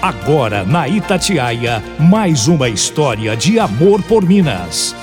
Agora na Itatiaia, mais uma história de amor por Minas.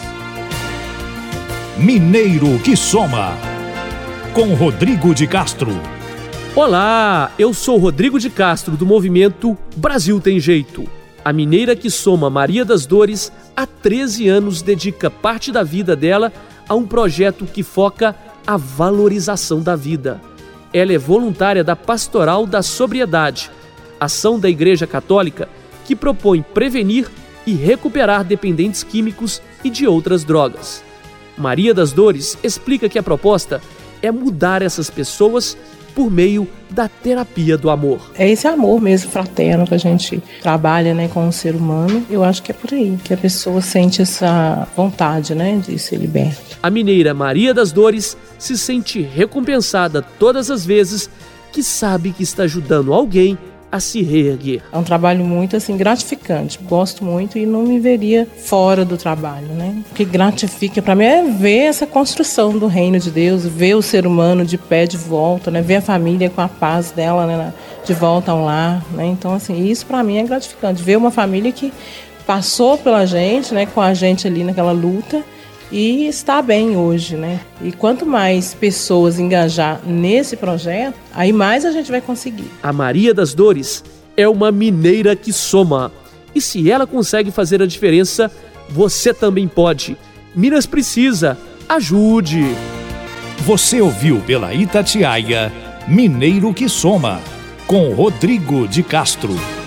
Mineiro que Soma, com Rodrigo de Castro. Olá, eu sou Rodrigo de Castro, do movimento Brasil Tem Jeito. A mineira que soma Maria das Dores, há 13 anos dedica parte da vida dela a um projeto que foca a valorização da vida. Ela é voluntária da Pastoral da Sobriedade, ação da Igreja Católica que propõe prevenir e recuperar dependentes químicos e de outras drogas. Maria das Dores explica que a proposta é mudar essas pessoas por meio da terapia do amor. É esse amor mesmo fraterno que a gente trabalha, com o ser humano. Eu acho que é por aí que a pessoa sente essa vontade, de ser liberta. A mineira Maria das Dores se sente recompensada todas as vezes que sabe que está ajudando alguém a se reerguer. É um trabalho muito gratificante. Gosto muito e não me veria fora do trabalho, O que gratifica para mim é ver essa construção do reino de Deus, ver o ser humano de pé de volta, ver a família com a paz dela, de volta ao lar, Então, isso para mim é gratificante. Ver uma família que passou pela gente, com a gente ali naquela luta e está bem hoje, E quanto mais pessoas engajar nesse projeto, aí mais a gente vai conseguir. A Maria das Dores é uma mineira que soma. E se ela consegue fazer a diferença, você também pode. Minas precisa. Ajude! Você ouviu pela Itatiaia, Mineiro que Soma, com Rodrigo de Castro.